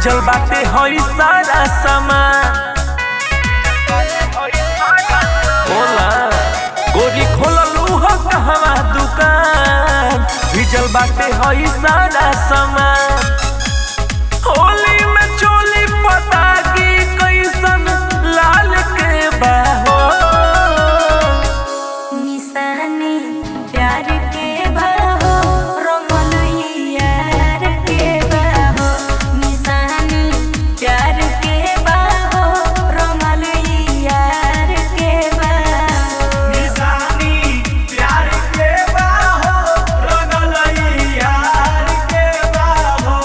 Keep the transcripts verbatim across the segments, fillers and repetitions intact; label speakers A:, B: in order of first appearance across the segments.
A: भिजल बाटे हई सारा सामान। बोला गोरी खोललू हो कहवा दुकान, भिजल बाटे हई सारा सामान। होली में चोली पतागी कैसन लाल के बाहो,
B: निशानी प्यार के बाहो रंगल यार के बाहो, निशानी प्यार के बाहो रंगल यार के बाहो,
A: निशानी प्यार के बाहो रंगल यार के बाहो।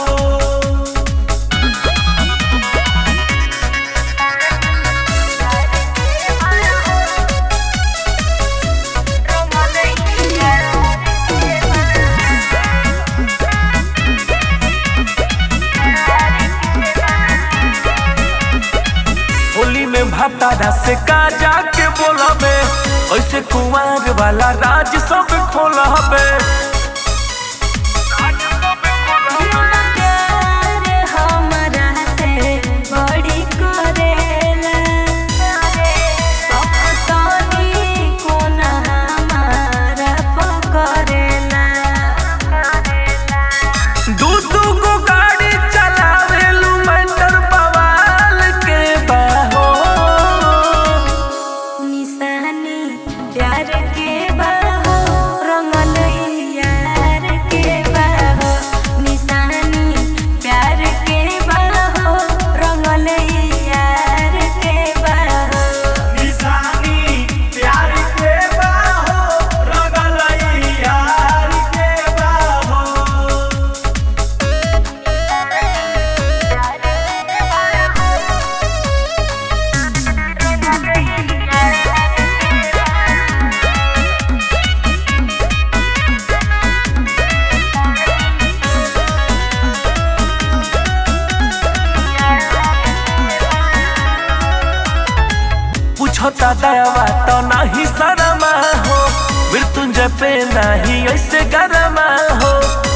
A: होली में भातारा से का जाके बोलबे, ऐसे कुंवार वाला राज सब खोलबे।
B: प्यार हमरा से बड़ी करेला, सपतनी कोना हमारा पकड़ेला।
A: दू दू गो गाड़ी चलावेलू मैटर बवाल के बाहो,
B: निशानी प्यार के बाहो रंगल यार के बाहो, निशानी प्यार के बाहो रंगल यार के बाहो,
A: निशानी प्यार के बाहो रंगल यार के बाहो। पूछता दयावा तो नहीं शरमा हो, मृत्युंजय पे नहीं ऐसे गरमा हो।